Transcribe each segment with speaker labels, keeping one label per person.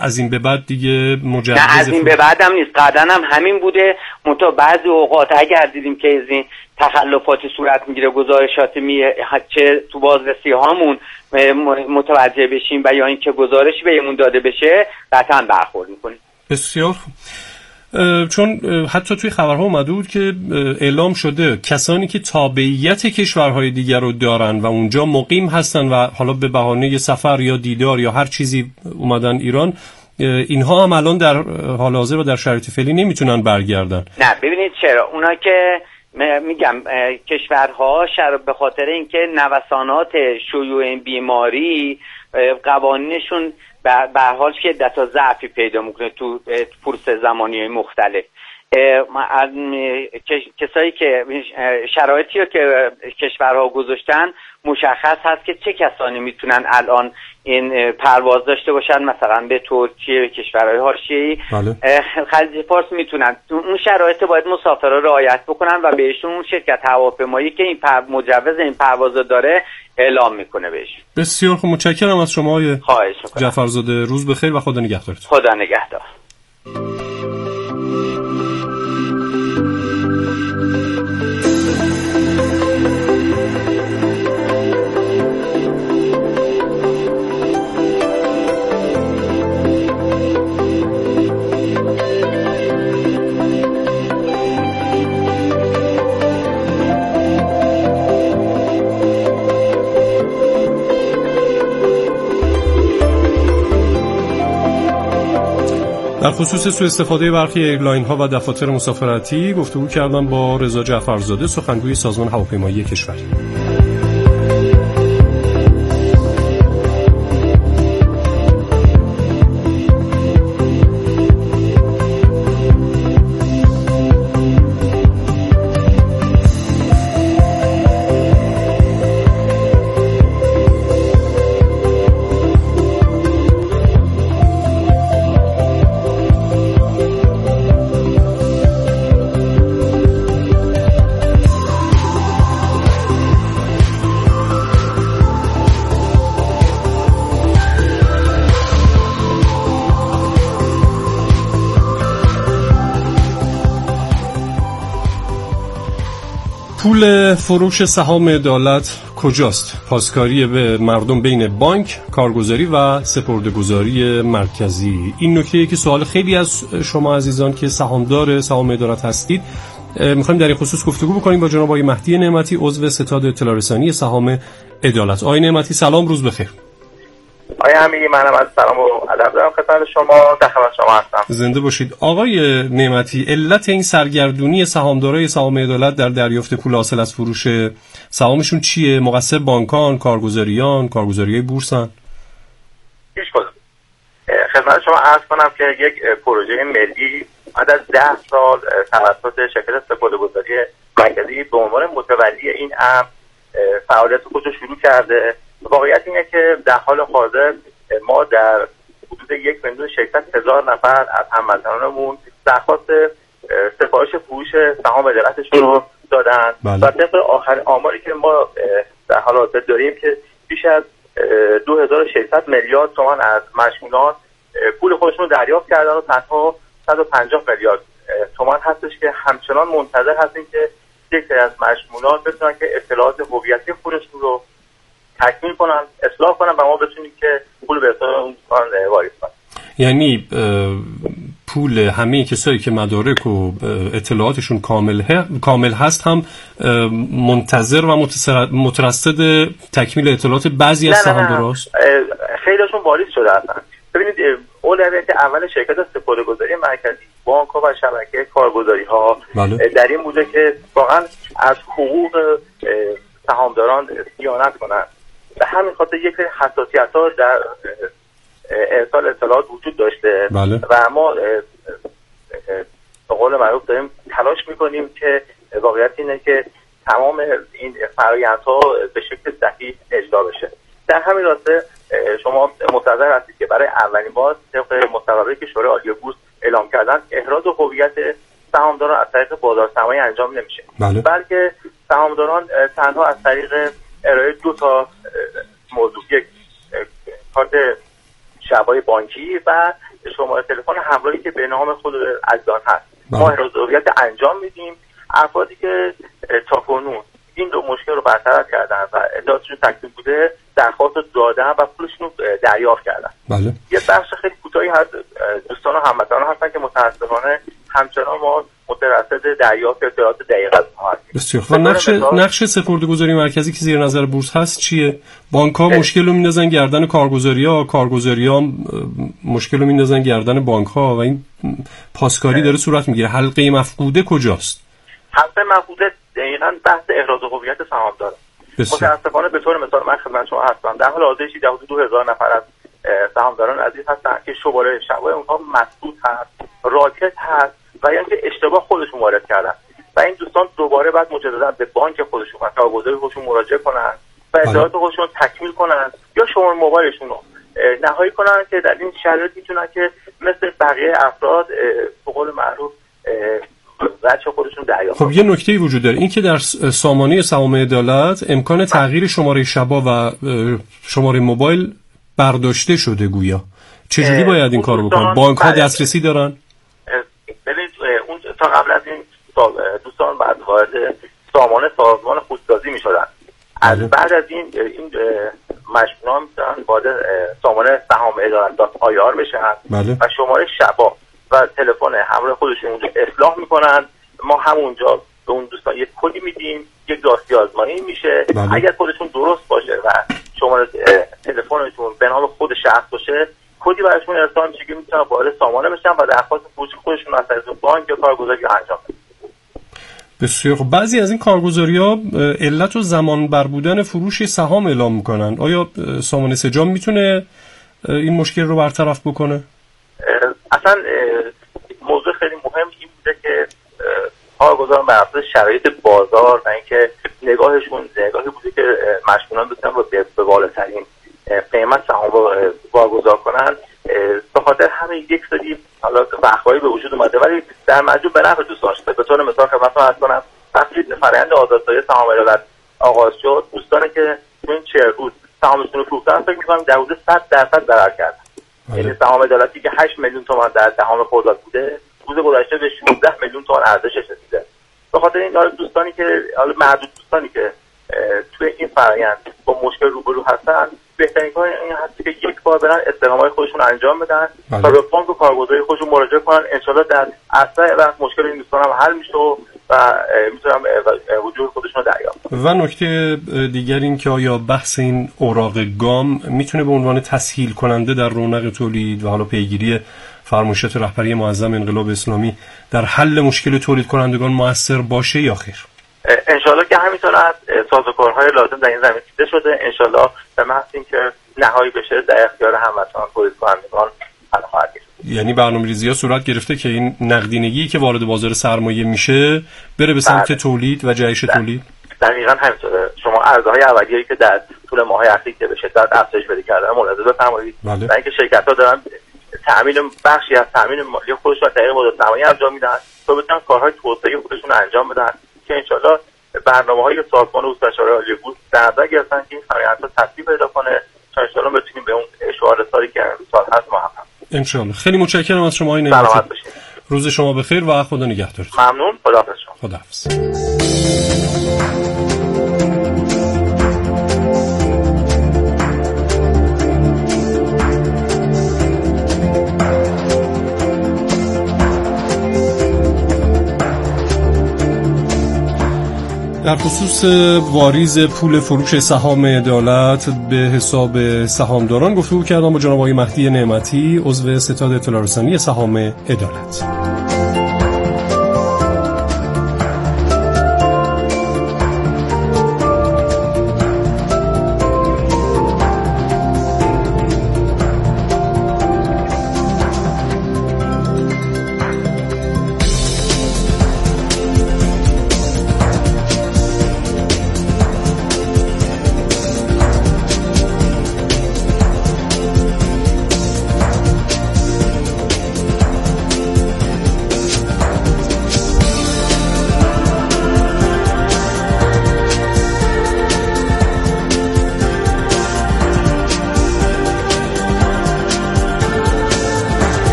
Speaker 1: از این به بعد دیگه مجوز
Speaker 2: نه از این به بعد هم نیست، قبلا هم همین بوده. منتها بعضی اوقات اگر دیدیم که از این تخلفاتی صورت میگیره، گزارشات چه تو بازرسی هامون متوجه بشیم و یا اینکه گزارشی بهمون داده بشه، قطعا برخورد میکنیم.
Speaker 1: بسیار خوب. چون حتی توی خبرها اومده بود که اعلام شده کسانی که تابعیت کشورهای دیگر رو دارن و اونجا مقیم هستن و حالا به بهانه سفر یا دیدار یا هر چیزی اومدن ایران، اینها هم الان در حال حاضر و در شرایط فعلی نمیتونن برگردن.
Speaker 2: نه ببینید چرا اونا که میگم کشورها به خاطر اینکه نوسانات شیوع این بیماری قوانینشون به هر حال شدت و ضعفی پیدا میکنه تو پروسه زمانی مختلف. کسایی که شرایطی رو که کشورها گذاشتن مشخص هست که چه کسانی میتونن الان این پرواز داشته باشن، مثلا به ترکیه، کشورهای حاشیه‌ای خلیج فارس میتونن. اون شرایط باید مسافرها رعایت بکنن و بهشون شرکت هواپیمایی که این مجوز این پرواز داره اعلام میکنه بهشون.
Speaker 1: بسیار خوب، متشکرم از شما آقای جعفرزاده. روز بخیر و خدا نگهدارتون.
Speaker 2: خدا نگهدار.
Speaker 1: در خصوص سوء استفاده برخی ایرلاین ها و دفاتر مسافرتی گفتگو کردم با رضا جعفرزاده، سخنگوی سازمان هواپیمایی کشور. پول فروش سهام عدالت کجاست؟ پاسکاری به مردم بین بانک، کارگزاری و سپرده‌گذاری مرکزی. این نکته‌ای که سوال خیلی از شما عزیزان که سهامدار سهام عدالت هستید. می‌خوایم در این خصوص گفتگو بکنیم با جناب آقای مهدی نعمتی، عضو ستاد اطلاع رسانی سهام عدالت. آقای نعمتی سلام، روز بخیر.
Speaker 3: آقای امیری، منم از سلام و ادب دارم خدمت شما، در خدمت شما هستم.
Speaker 1: زنده باشید. آقای نعمتی، علت این سرگردونی سهامدارای سهام عدالت در دریافت پول حاصل از فروش سهامشون چیه؟ مقصر بانکان، کارگزاریان، کارگزاریای بورسن؟
Speaker 3: هیچ کدوم. خدمت شما عرض کنم که یک پروژه ملی بعد از 10 سال توسط شرکت سپرده‌گذاری مرکزی به عنوان متولی این امر فعالیت خودش رو شروع کرده. واقعیت اینه که در حال حاضر ما در حدود 1,600,000 نفر از هموطنانمون درخواست سفارش فروش سهام عدالتشون رو دادن و طبق آخر آماری که ما در حال حاضر داریم که بیش از 2,600 میلیارد تومان از مشمولان پول خودشون رو دریافت کردن و تنها 150 میلیارد تومان هستش که همچنان منتظر هستیم که یک سری از مشمولان بتونن که اطلاعات هویتی خودشون رو تکمیل کنن، اصلاح کنن و ما بتونیم که پول به حساب اون واریز کنیم.
Speaker 1: یعنی پول همه کسایی که مدارک و اطلاعاتشون کامل هست هم منتظر و مترصد تکمیل اطلاعات بعضی از سهامداراست؟
Speaker 3: خیلیشون واریز شده هستن. ببینید اولویت اول شرکت سپرده‌گذاری مرکزی، بانک‌ها و شبکه کارگزاری‌ها در این بوده که واقعا از حقوق سهامداران صیانت کنند. به همین خاطر یک سری حساسیت‌ها در ارسال اطلاعات وجود داشته و ما به قول معروف داریم تلاش می‌کنیم که واقعیت اینه که تمام این فرآیندها به شکل صحیح اجرا بشه. در همین راسته شما منتظر هستید که برای اولین بار طبق مصوبه‌ای که شورای عالی بورس اعلام کردن احراز هویت سهامداران از طریق بازار سرمایه انجام نمیشه، بلکه سهامداران تنها از طریق ارائه 2 تا موضوع، یک کارت شبای بانکی و شماره تلفن همراهی که به نام خود عزیزان هست ما احراز هویت انجام میدیم. افرادی که تاکنون این دو مشکل رو برطرف کردن و اطلاعاتشون تکمیل بوده درخواست دادن و پولشون رو دریافت کردن.
Speaker 1: بله.
Speaker 3: یه بخش خیلی کوتاهی هست دوستان و هموطنان هستن که متاسفانه همچنان ما مترصد دریافت اطلاعات دقیق از ما هستیم.
Speaker 1: بسیار. و نقش سپرده‌گذاری مرکزی که زیر نظر بورس هست چیه؟ بانک‌ها مشکل رو میندازن گردن کارگزاری‌ها مشکل رو میندازن گردن بانک‌ها و این پاسکاری داره صورت میگیره. حلقه مفقوده کجاست؟
Speaker 3: حلقه مفقوده دقیقاً بحث احراز هویت سهامدار. متاسفانه به طور مثال من خدمت شما هستم در حال حاضر حدود 2000 نفر از سهامداران عزیز هستن که شماره شبای اونها مسدود هست، راکت هست و یعنی اشتباه خودشون وارد کردن و این دوستان دوباره بعد مجددا به بانک خودشون و کارگزاری خودشون مراجعه کنن و اطلاعات خودشون تکمیل کنن یا شماره موبایلشون رو نهایی کنن که در این شرایط میتونن که مثل بقیه افراد به قول معروف بچه خودشون دریافت.
Speaker 1: خب یه نکته‌ای وجود داره، این که در سامانه سهام عدالت امکان تغییر شماره شبا و شماره موبایل برداشته شده گویا. چجوری باید این کارو بکنن؟ بانک‌ها دسترسی دارن؟
Speaker 3: ببینید اون تا قبل از این دوستان بعد وارد سامانه سازمان خودسازی می‌شدن. از بعد از این مشمولا می‌تونن وارد سامانه سهام عدالت.ir بشن و شماره شبا و تلفن همراه خودشون اونجا اصلاح میکنن. ما همونجا به اون دوستان یک کدی میدیم، یک دستی آزمایی میشه. اگر کدشون درست باشه و شماره تلفنشون به نام خود شخص باشه کدی براشون ارسال میشه که میتونن وارد سامانه بشن و درخواست فروش خودشون از طریق بانک یا کارگزاری انجام بدن.
Speaker 1: بسیار خب. بعضی از این کارگزاری‌ها علت و زمان بر بودن فروش سهام اعلام میکنن. آیا سامانه سجام میتونه این مشکل رو برطرف بکنه؟
Speaker 3: اصلا موضوع خیلی مهم این بوده که کارگزاران بر اساس شرایط بازار و اینکه نگاهی بوده که مشمولان بتونن به بالاترین قیمت سهام واگذار کنن. به خاطر همین یک سری حالا وقایعی به وجود اومده ولی در مجموع به نفع دوستان شده. به طور مثال خدمتتون عرض کنم وقتی فرآیند آزادسازی سهام عدالت آغاز شد دوستانی که تو این 40 روز سهامشون رو فروختن فکر می‌کنم در حدود 100% ضرر کردن. یعنی سهام عدالتی که 8 میلیون تومان در دهم خرداد بوده روز گذشته به 16 میلیون تومان ارزشش رسیده. به خاطر این دوستانی که حالا معدود دوستانی که توی این فرآیند با مشکل روبرو هستن بهترین کار این هست که یک بار برن استقامت‌های خودشون انجام بدن تا به بانک و کارگزاری خودشون مراجعه کنن. انشالله در اسرع وقت مشکل این دوستان هم حل میشه و میتونن وجود خودشون رو دریافت.
Speaker 1: و نکته دیگر این که آیا بحث این اوراق گام میتونه به عنوان تسهیل کننده در رونق تولید و حالا پیگیری فرمایشات رهبری معظم انقلاب اسلامی در حل مشکل تولید کنندگان مؤثر باشه یا خیر؟
Speaker 3: انشالله که همینطور از سازوکارهای لازم در این زمینه دیده شده. انشالله به محض اینکه نهایی بشه در اختیار هموطنان تولید کنندگان قرار خواهد گرفت.
Speaker 1: یعنی برنامه‌ریزی‌ها صورت گرفته که این نقدینگی که وارد بازار سرمایه میشه بره به سمت تولید و جهش تولید.
Speaker 3: دقیقاً همینطوره. شما ارزهای اولیه‌ای که در طول ماه‌های اخیر که به شدت افزایش پیدا کرده ملاحظه بفرمایید. و اینکه شرکت‌ها دارن تامین بخشی از تامین مالی خودشون از طریق بازار سرمایه انجام میدن تا بتونن کارهای توسعه خودشون انجام بدن که انشالله برنامه‌های سازمان حوزه‌شورای عالی بورس در نظر گرفتن که این فرآیندها تطبیق پیدا کنه تا انشالله بتونیم به اون شعار سالی که سال هست موفق.
Speaker 1: انشالله. خیلی متشکرم از شما.
Speaker 3: سلامت باشید.
Speaker 1: روز شما بخیر و خدا نگهدارتون.
Speaker 3: ممنون. خداحافظ شما.
Speaker 1: خداحافظ. در خصوص واریز پول فروش سهام عدالت به حساب سهامداران گفتگو کردم با جناب آقای مهدی نعمتی عضو ستاد اطلاع رسانی سهام عدالت.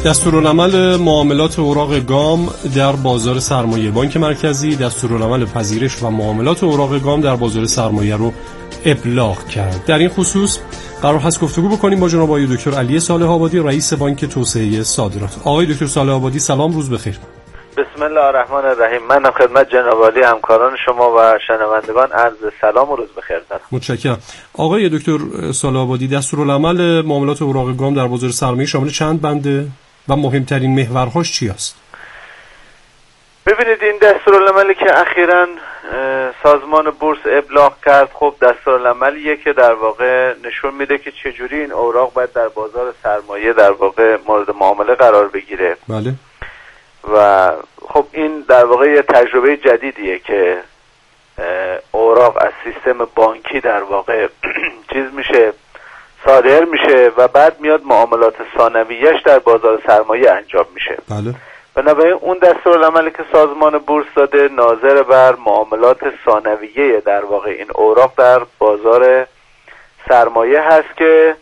Speaker 1: دستورالعمل معاملات اوراق گام در بازار سرمایه. بانک مرکزی دستورالعمل پذیرش و معاملات اوراق گام در بازار سرمایه رو ابلاغ کرد. در این خصوص قرار هست گفتگو بکنیم با جناب آقای دکتر علی صالح آبادی، رئیس بانک توسعه صادرات. آقای دکتر صالح آبادی سلام، روز بخیر.
Speaker 4: بسم الله الرحمن الرحیم. من خدمت جناب عالی همکاران شما و شنوندگان عرض سلام و روز بخیر دارم.
Speaker 1: متشکرم. آقای دکتر صالح آبادی، دستورالعمل معاملات اوراق گام در بازار سرمایه شامل چند بنده و مهمترین محورهاش چی است؟
Speaker 4: ببینید، این دستورالعملی که اخیراً سازمان بورس ابلاغ کرد، خب دستورالعملیه که در واقع نشون میده که چجوری این اوراق باید در بازار سرمایه در واقع مورد معامله قرار بگیره.
Speaker 1: بله.
Speaker 4: و خب این در واقع یه تجربه جدیدیه که اوراق از سیستم بانکی در واقع چیز میشه، صادر میشه و بعد میاد معاملات ثانویه‌اش در بازار سرمایه انجام میشه.
Speaker 1: بله.
Speaker 4: بنابراین اون دستورالعملی که سازمان بورس داده ناظر بر معاملات ثانویه در واقع این اوراق در بازار سرمایه هست که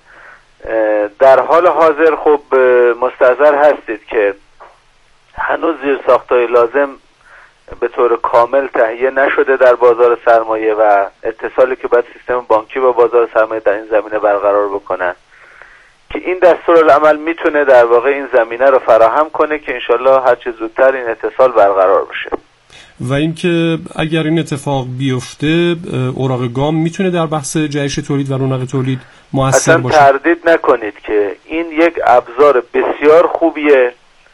Speaker 4: در حال حاضر خب مستحضر هستید که هنوز زیرساخت‌های لازم به طور کامل تهیه نشده در بازار سرمایه و اتصالی که باید سیستم بانکی با بازار سرمایه در این زمینه برقرار بکنن که این دستورالعمل میتونه در واقع این زمینه رو فراهم کنه که انشالله هر چه زودتر این اتصال برقرار بشه.
Speaker 1: و اینکه اگر این اتفاق بیفته اوراق گام میتونه در بحث جهش تولید و رونق تولید مؤثر باشه.
Speaker 4: اصلا تردید نکنید که این یک ابزار بسیار خوبیه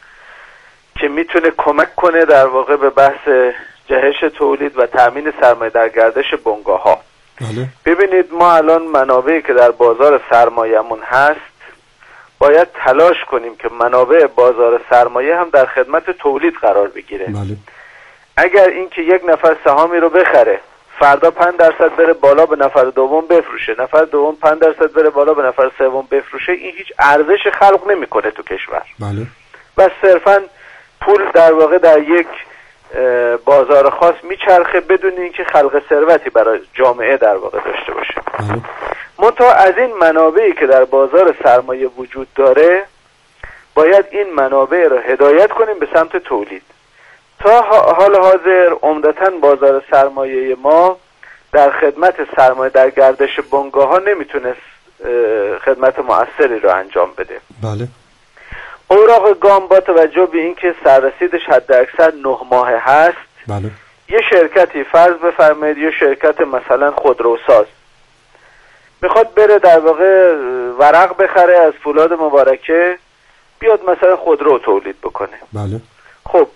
Speaker 4: که میتونه کمک کنه در واقع به بحث جهش تولید و تأمین سرمایه در گردش بنگاه‌ها.
Speaker 1: بله.
Speaker 4: ببینید، ما الان منابعی که در بازار سرمایه‌مون هست باید تلاش کنیم که منابع بازار سرمایه هم در خدمت تولید قرار بگیره.
Speaker 1: بله.
Speaker 4: اگر اینکه یک نفر سهامی رو بخره، فردا 5% بره بالا به نفر دوم بفروشه، نفر دوم 5% بره بالا به نفر سوم بفروشه، این هیچ ارزش خلق نمی‌کنه تو کشور.
Speaker 1: بله.
Speaker 4: و صرفاً پول در واقع در یک بازار خاص میچرخه بدون اینکه خلق ثروتی برای جامعه در واقع داشته باشه.
Speaker 1: بله.
Speaker 4: منتها از این منابعی که در بازار سرمایه وجود داره باید این منابع رو هدایت کنیم به سمت تولید. تا حال حاضر عمدتاً بازار سرمایه ما در خدمت سرمایه در گردش بنگاه‌ها نمیتونست خدمت مؤثری رو انجام بده.
Speaker 1: بله.
Speaker 4: اوراق گام با توجه به اینکه سررسیدش حد اکثر 9 ماه هست،
Speaker 1: بله.
Speaker 4: یه شرکتی فرض بفرمایید یه شرکت مثلا خودروساز میخواد بره در واقع ورق بخره از فولاد مبارکه بیاد مثلا خودرو تولید بکنه.
Speaker 1: بله.
Speaker 4: خب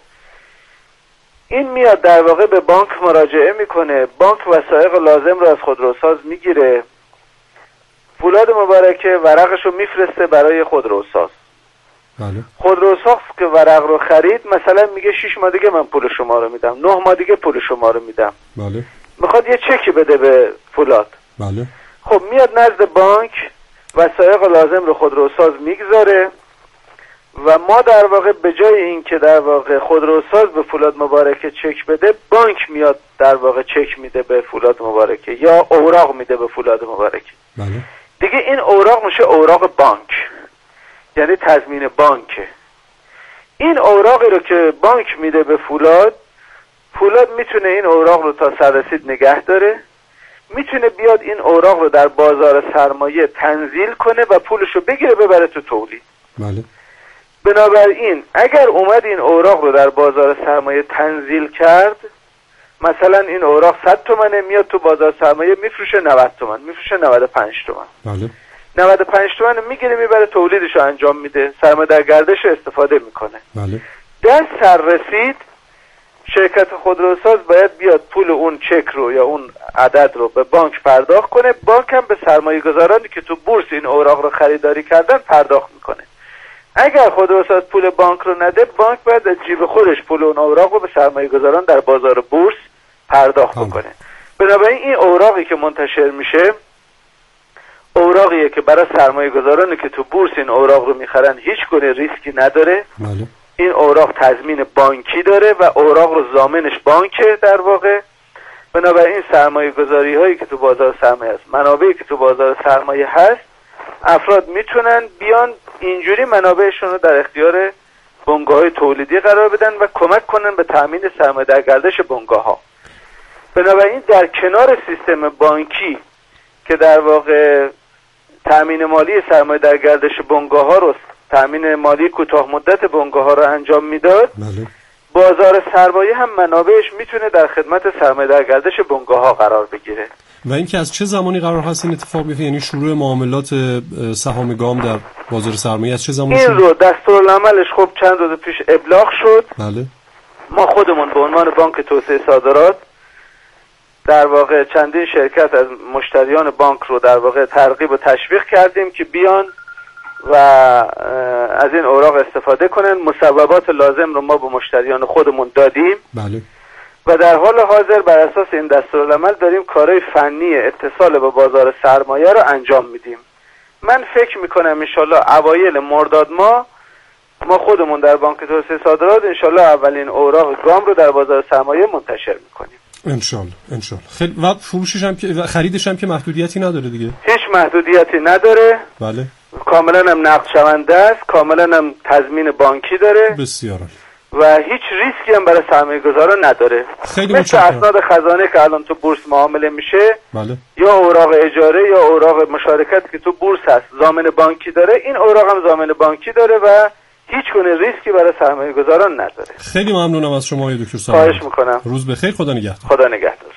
Speaker 4: این میاد در واقع به بانک مراجعه میکنه، بانک وثایق لازم رو از خودروساز میگیره، فولاد مبارکه ورقشو میفرسته برای خودروساز.
Speaker 1: بله.
Speaker 4: خودروساز که ورق رو خرید مثلا میگه 6 ماه دیگه من پول شما رو میدم، 9 ماه دیگه پول شما رو میدم.
Speaker 1: بله.
Speaker 4: میخواد یه چکی بده به فولاد.
Speaker 1: بله.
Speaker 4: خب میاد نزد بانک وثایق لازم رو خودروساز میگذاره و ما در واقع به جای این که در واقع خودروساز به فولاد مبارکه چک بده، بانک میاد در واقع چک میده به فولاد مبارکه یا اوراق میده به فولاد مبارکه.
Speaker 1: بله.
Speaker 4: دیگه این اوراق میشه اوراق بانک، یعنی تضمین بانکه. این اوراقی رو که بانک میده به فولاد میتونه این اوراق رو تا سررسید نگه داره، میتونه بیاد این اوراق رو در بازار سرمایه تنزیل کنه و پولش رو بگیره ببره تو تولید.
Speaker 1: بله.
Speaker 4: بنابراین اگر اومد این اوراق رو در بازار سرمایه تنزیل کرد، مثلا این اوراق 100 تومنه، میاد تو بازار سرمایه میفروشه 90 تومن، میفروشه 95 تومن.
Speaker 1: بله.
Speaker 4: 95 تومن میگیره میبره تولیدش رو انجام میده، سرمایه در گردش استفاده میکنه.
Speaker 1: بله.
Speaker 4: در سررسید شرکت خودروساز باید بیاد پول اون چک رو یا اون عدد رو به بانک پرداخت کنه، بانک هم به سرمایه گذارانی که تو بورس این اوراق رو خریداری کردن پرداخت میکنه. اگر خودروساز پول بانک رو نده، بانک باید از جیب خودش پول اون اوراق رو به سرمایه گذاران در بازار بورس پرداخت بکنه. بنابراین این اوراقی که منتشر میشه اوراقیه که برای سرمایه گذارانی که تو بورس این اوراق رو میخرن هیچ گونه ریسکی نداره.
Speaker 1: بله.
Speaker 4: این اوراق تضمین بانکی داره و اوراق رو ضامنش بانکه در واقع. بنابراین سرمایه گذاری هایی که تو بازار سرمایه هست، منابعی که تو بازار سرمایه هست، افراد میتونن بیان اینجوری منابعشون رو در اختیار بنگاه‌های تولیدی قرار بدن و کمک کنن به تامین سرمایه در گردش بنگاه‌ها. بنابراین در کنار سیستم بانکی که در واقع تامین مالی سرمایه در گردش بنگاه‌ها رو، تامین مالی کوتاه مدت بنگاه‌ها رو انجام میداد، بازار سرمایه هم منابعش میتونه در خدمت سرمایه در گردش بنگاه‌ها قرار بگیره.
Speaker 1: و اینکه از چه زمانی قرار هست این اتفاق بیفته؟ یعنی شروع معاملات سهام گام در بازار سرمایه از چه زمانی؟
Speaker 4: این رو دستورالعملش خب چند روز پیش ابلاغ شد.
Speaker 1: بله.
Speaker 4: ما خودمون به عنوان بانک توسعه صادرات در واقع چندین شرکت از مشتریان بانک رو در واقع ترغیب و تشویق کردیم که بیان و از این اوراق استفاده کنن. مصوبات لازم رو ما به مشتریان خودمون دادیم.
Speaker 1: بله.
Speaker 4: و در حال حاضر بر اساس این دستورالعمل داریم کارهای فنی اتصال به بازار سرمایه رو انجام میدیم. من فکر میکنم انشالله اوایل مرداد ما خودمون در بانک توسعه صادرات انشالله اولین اوراق گام رو در بازار سرمایه منتشر میکنیم.
Speaker 1: انشالله. خیلی. و فروشش هم که خریدش هم که محدودیتی نداره دیگه.
Speaker 4: هیچ محدودیتی نداره.
Speaker 1: بله.
Speaker 4: کاملا هم نقد شونده است، کاملا هم تضمین بانکی داره.
Speaker 1: بسیار عالی.
Speaker 4: و هیچ ریسکی هم برای سرمایه‌گذاران نداره.
Speaker 1: خیلی
Speaker 4: مثل اسناد خزانه که الان تو بورس معامله میشه.
Speaker 1: بله.
Speaker 4: یا اوراق اجاره یا اوراق مشارکت که تو بورس هست ضامن بانکی داره، این اوراق هم ضامن بانکی داره و هیچ گونه ریسکی برای سرمایه‌گذاران نداره.
Speaker 1: خیلی ممنونم از شما دکتر صاحب.
Speaker 4: خواهش میکنم.
Speaker 1: روز بخیر. خدا نگهدار.
Speaker 4: خدا نگهدار.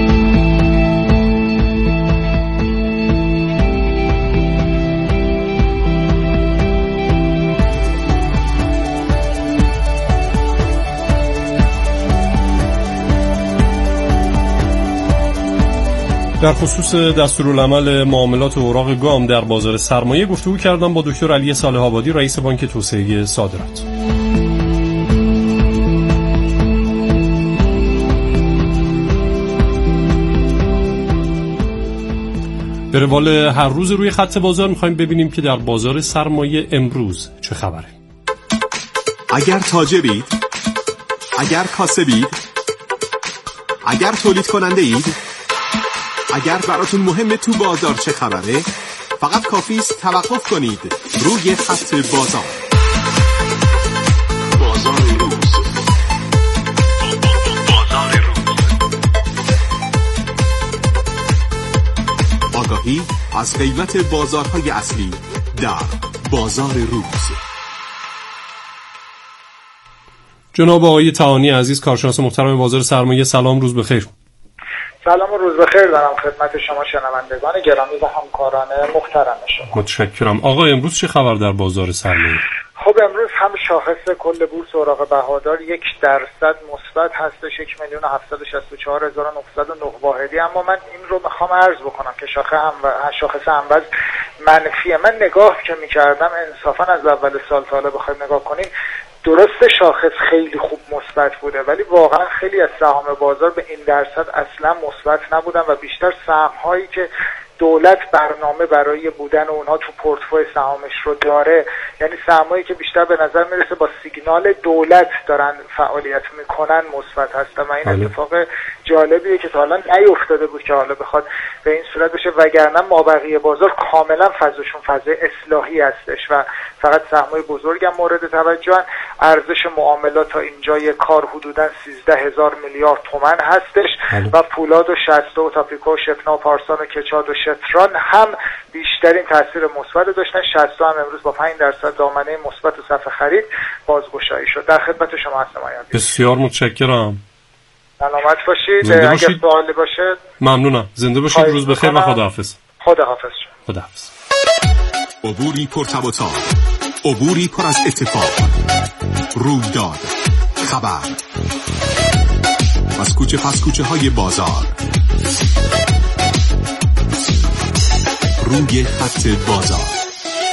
Speaker 1: در خصوص دستورالعمل معاملات اوراق گام در بازار سرمایه گفتگو کردم با دکتر علی صالح آبادی، رئیس بانک توسعه صادرات. به روال هر روز روی خط بازار میخوایم ببینیم که در بازار سرمایه امروز چه خبره.
Speaker 5: اگر تاجرید، اگر کاسبید، اگر تولید کننده اید، اگر براتون مهمه تو بازار چه خبره، فقط کافی است توقف کنید روی خط بازار. بازار روز. آگاهی از قیمت بازارهای اصلی در بازار روز.
Speaker 1: جناب آقای طحانی عزیز، کارشناس محترم بازار سرمایه، سلام، روز بخیر.
Speaker 6: سلام و روز بخیر دارم خدمت شما شنوندگان گرامی و همکاران محترم شما.
Speaker 1: متشکرم. آقا امروز چه خبر در بازار سرمایه؟
Speaker 6: خب امروز هم شاخص کل بورس اوراق بهادار 1% مثبت هستش، 1,764,909 واحدی. اما من این رو میخوام عرض بکنم که شاخص هموز منفیه. من نگاه که میکردم انصافا از اول سال تا حالا بخوایم نگاه کنیم، درسته شاخص خیلی خوب مثبت بوده ولی واقعا خیلی از سهام بازار به این درصد اصلا مثبت نبودن و بیشتر سهم هایی که دولت برنامه برای بودن اونها تو پورتفوی سهامش رو داره، یعنی سهمایی که بیشتر به نظر میرسه با سیگنال دولت دارن فعالیت میکنن مثبت هستن و این اتفاق جالبیه که تا حالا نیفتاده بود که حالا بخواد به این صورت بشه، وگرنه مابقی بازار کاملا فضاشون فضای اصلاحی هستش و فقط سهمای بزرگ هم مورد توجهن. ارزش معاملات تا اینجای کار حدوداً 13,000 میلیارد تومان هستش و پولاد و شصتو و تاپیکو و شفنا و پارسان و کچاد و شتران هم بیشترین تاثیر مثبت داشتن. شصتو هم امروز با 5% دامنه مثبت و صف خرید بازگشایی شد. در خدمت شما هستم آقای.
Speaker 1: بسیار متشکرم.
Speaker 6: سلامت باشید. اگر سوالی باشه
Speaker 1: ممنونم. زنده باشید. روز بخیر و خداحافظ.
Speaker 6: خداحافظ.
Speaker 1: خداحافظ.
Speaker 5: عبوری پرتب و تاب، عبوری پر از اتفاق، رویداد، خبر از کوچه پس کوچه های بازار، روی خط بازار.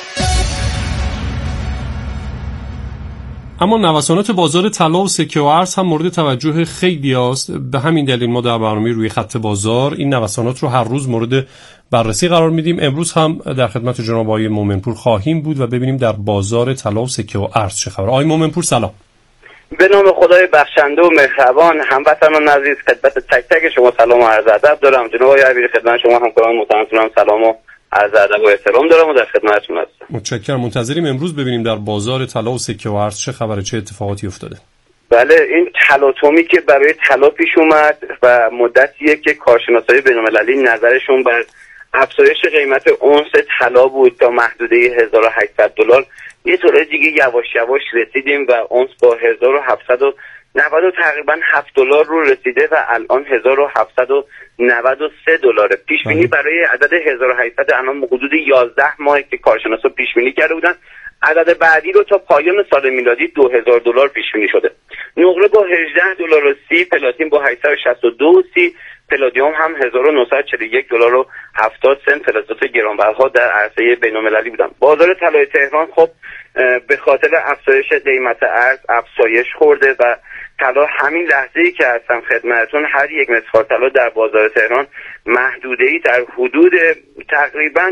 Speaker 1: اما نوسانات بازار طلا و سکه و ارز هم مورد توجه خیلی است. به همین دلیل ما در برنامه روی خط بازار این نوسانات رو هر روز مورد بررسی قرار میدیم. امروز هم در خدمت جناب آقای مومنپور خواهیم بود و ببینیم در بازار طلا و سکه و ارز چه خبر. آقای مومنپور سلام.
Speaker 7: به نام خدای بخشنده و مهربان، هموطنان عزیز، خدمت تک تک شما سلام و عرض ادب دارم. جناب آقای عبیری، خدمت شما همکاران محترم سلام و عرض ادب و احترام دارم و در خدمتتون هستم.
Speaker 1: متشکرم. منتظریم امروز ببینیم در بازار طلا و سکه و ارز چه خبره، چه اتفاقاتی افتاده.
Speaker 7: بله، این تلاطمی که برای طلا پیش اومد و مدتیه که کارشناسای بین‌المللی نظرشون بر افزایش قیمت اونس طلا بود تا محدوده $1800. یه طور دیگه یواش یواش رسیدیم و اونس با 1790 تقریبا $7 رو رسیده و الان $1793. پیش بینی برای عدد 1800 الان حدود 11 ماه که کارشناسا پیش بینی کرده بودن. عدد بعدی رو تا پایان سال میلادی $2000 پیش بینی شده. نقره با $18.30، پلاتین با 862.30، پلادیوم هم $1941.70 توسط گرانبهاها در عرصه بین‌المللی بودن. بازار طلای تهران خب به خاطر افزایش قیمت ارز افزایش خورده و طلا همین لحظه‌ای که هستم خدمتتون هر یک مسخال طلا در بازار تهران محدوده‌ای در حدود تقریبا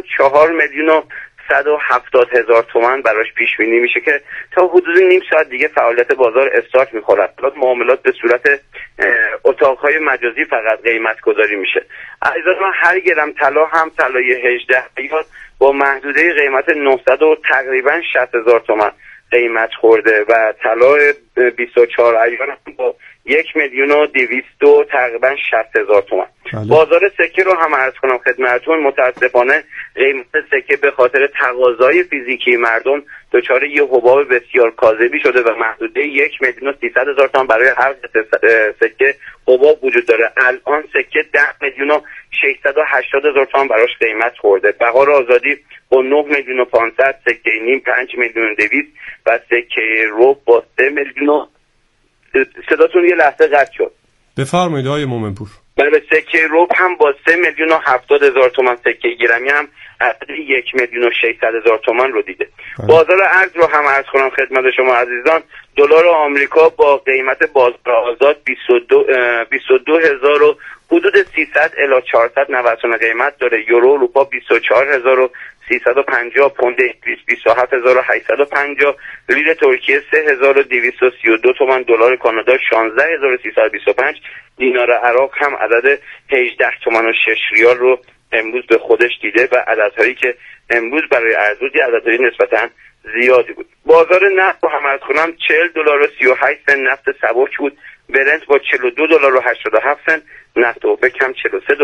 Speaker 7: 4,170,000 تومان براش پیش بینی میشه که تا حدود نیم ساعت دیگه فعالیت بازار استارت میخوره. معاملات به صورت اتاقهای مجازی فقط قیمت گذاری میشه. عزیزان من، هر گرم طلا هم طلای 18 کیلات با محدوده قیمت 900 و تقریبا 60,000 تومان قیمت خورده و طلا 24 ایار با 1,200,000 تقریبا 60,000 تومان. بازار سکه رو هم عرض کنم خدمتتون، متاسفانه قیمت سکه به خاطر تقاضای فیزیکی مردم دچار یه حباب بسیار کاذبی شده و محدوده 1,300,000 تومان برای هر سکه حباب وجود داره. الان سکه 10,680,000 تومان براش قیمت خورده. بهار آزادی با 9,500,000، سکه نیم 5,200,000 و سکه ربع با 3,000,000. صداتون یه لحظه قطع شد.
Speaker 1: بفرمایید آقای مومنپور.
Speaker 7: بله، سکه ربع هم با 3,070,000 تومان، سکه گرمی هم عدد 1,600,000 تومان رو دیده. بازار ارز رو هم عرض کنم خدمت شما عزیزان. دلار آمریکا با قیمت بازار آزاد 22,000 و حدود 300 الی 400 نوسان قیمت داره. یورو اروپا 24,350، پوند 27,850، لیر ترکیه 3,232 تومان، دلار کانادا 16,325، دینار عراق هم عدد 18 تومان و 6 ریال رو امروز به خودش دیده و عددهایی که امروز برای ارز بود عددهای نسبتاً زیادی بود. بازار نفت رو هم عرض کنم $40.38 نفت سبک بود. برنت با $42.87، نفت اوپک هم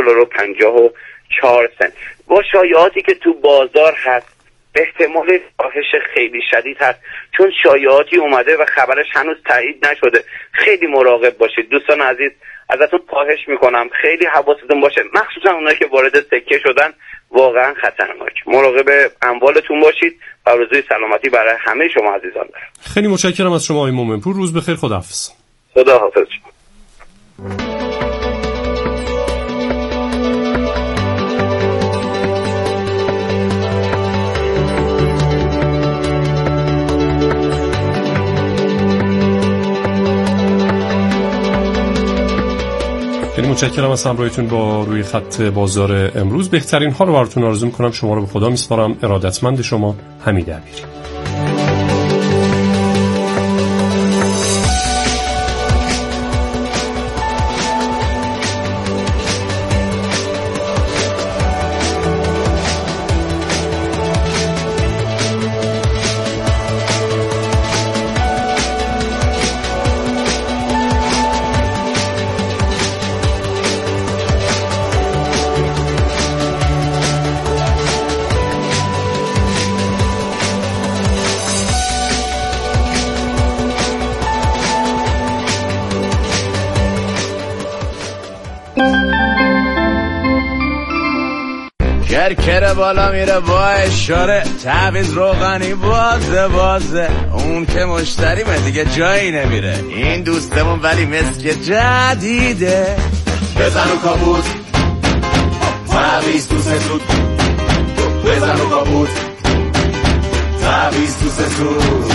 Speaker 7: $43.54. با شایعاتی که تو بازار هست احتمال کاهش خیلی شدید هست، چون شایعاتی اومده و خبرش هنوز تایید نشده. خیلی مراقب باشید دوستان عزیز، ازتون خواهش میکنم خیلی حواستون باشه، مخصوصا اونایی که وارد سکه شدن واقعا خطرناک. مراقب اموالتون باشید و آرزوی سلامتی برای همه شما عزیزان دارم.
Speaker 1: خیلی متشکرم از شما آقای مومنپور. روز بخیر. خداحافظ.
Speaker 7: خداحافظ.
Speaker 1: خیلی متشکرم از همراهیتون با روی خط بازار امروز. بهترین ها رو براتون آرزو می‌کنم. شما رو به خدا می‌سپارم. ارادتمند شما، حمید امیری.
Speaker 8: کرکره بالا میره با اشاره، تعویض روغنی بازه اون که مشتریمه دیگه جایی نمیره. این دوستمون ولی مسک جدیده، بزن و کابوت تعویض تو سسود، بزن و کابوت تعویض تو سسود.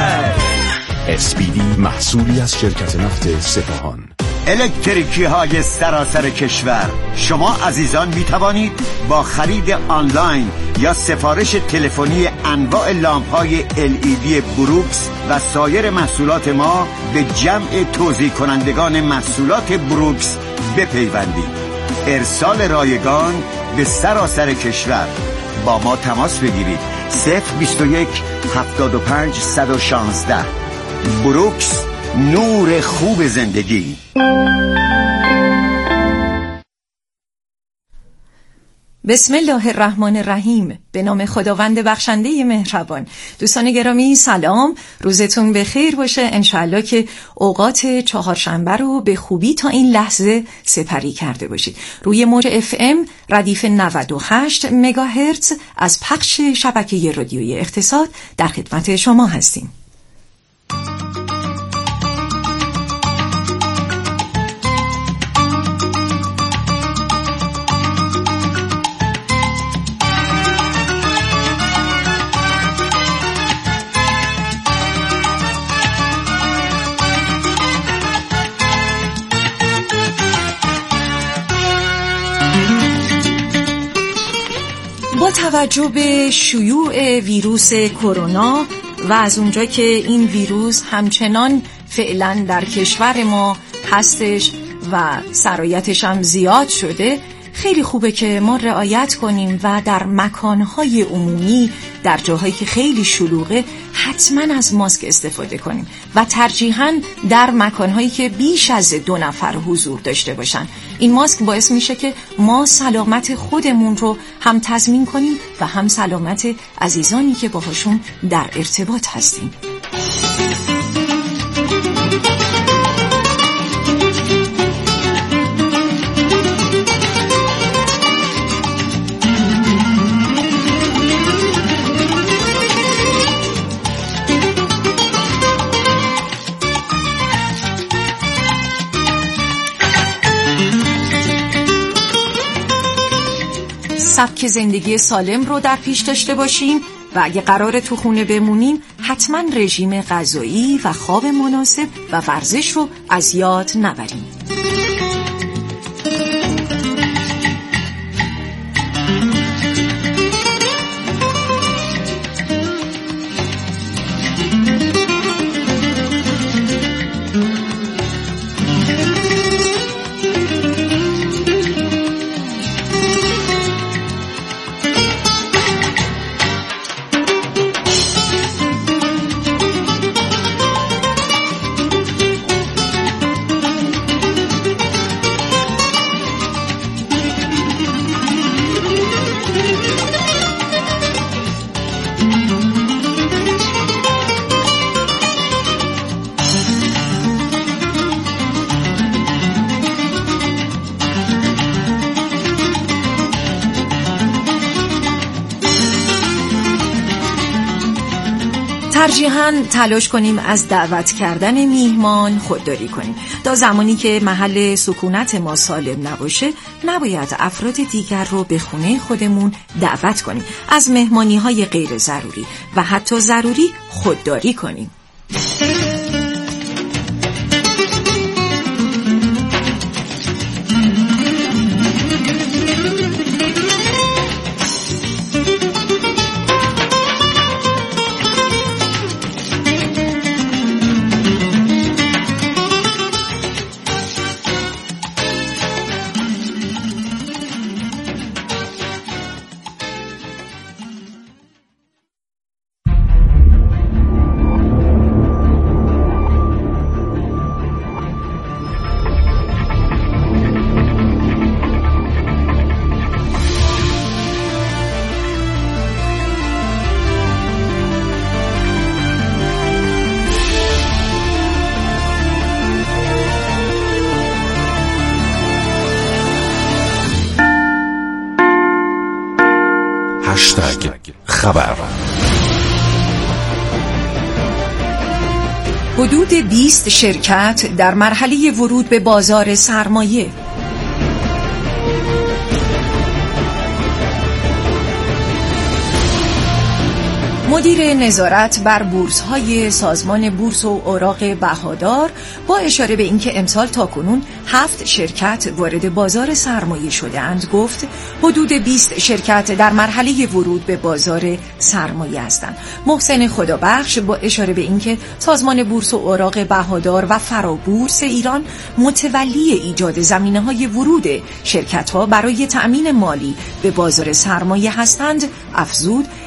Speaker 9: SPD محصولی از شرکت نفت سپاهان.
Speaker 10: الکتریکی های سراسر کشور، شما عزیزان می توانید با خرید آنلاین یا سفارش تلفنی انواع لامپ های LED بروکس و سایر محصولات ما به جمع توزیع کنندگان محصولات بروکس بپیوندید. ارسال رایگان به سراسر کشور. با ما تماس بگیرید. 021 75 116. بروکس، نور خوب زندگی.
Speaker 11: بسم الله الرحمن الرحیم. به نام خداوند بخشنده مهربان. دوستان گرامی سلام، روزتون بخیر باشه. انشالله که اوقات چهارشنبه رو به خوبی تا این لحظه سپری کرده باشید. روی موج FM ردیف 98 مگاهرتز از پخش شبکه رادیویی اقتصاد در خدمت شما هستیم. با توجه به شیوع ویروس کرونا و از اونجا که این ویروس همچنان فعلا در کشور ما هستش و سرایتش هم زیاد شده، خیلی خوبه که ما رعایت کنیم و در مکانهای عمومی، در جاهایی که خیلی شلوغه، حتما از ماسک استفاده کنیم و ترجیحاً در مکانهایی که بیش از 2 نفر حضور داشته باشن. این ماسک باعث میشه که ما سلامت خودمون رو هم تضمین کنیم و هم سلامت عزیزانی که باهاشون در ارتباط هستیم. سبک زندگی سالم رو در پیش داشته باشیم و اگه قرار تو خونه بمونیم حتما رژیم غذایی و خواب مناسب و ورزش رو از یاد نبریم. ترجیحاً تلاش کنیم از دعوت کردن میهمان خودداری کنیم. تا زمانی که محل سکونت ما سالم نباشه نباید افراد دیگر رو به خونه خودمون دعوت کنیم. از مهمانی‌های غیر ضروری و حتی ضروری خودداری کنیم.
Speaker 9: خبر.
Speaker 11: حدود 20 شرکت در مرحله ورود به بازار سرمایه. مدیر نظارت بر بورس‌های سازمان بورس و اوراق بهادار با اشاره به اینکه امسال تاکنون 7 شرکت وارد بازار سرمایه شده‌اند گفت حدود 20 شرکت در مرحله ورود به بازار سرمایه هستند. محسن خدابخش با اشاره به اینکه سازمان بورس و اوراق بهادار و فرابورس ایران متولی ایجاد زمینه‌های ورود شرکت‌ها برای تأمین مالی به بازار سرمایه هستند افزود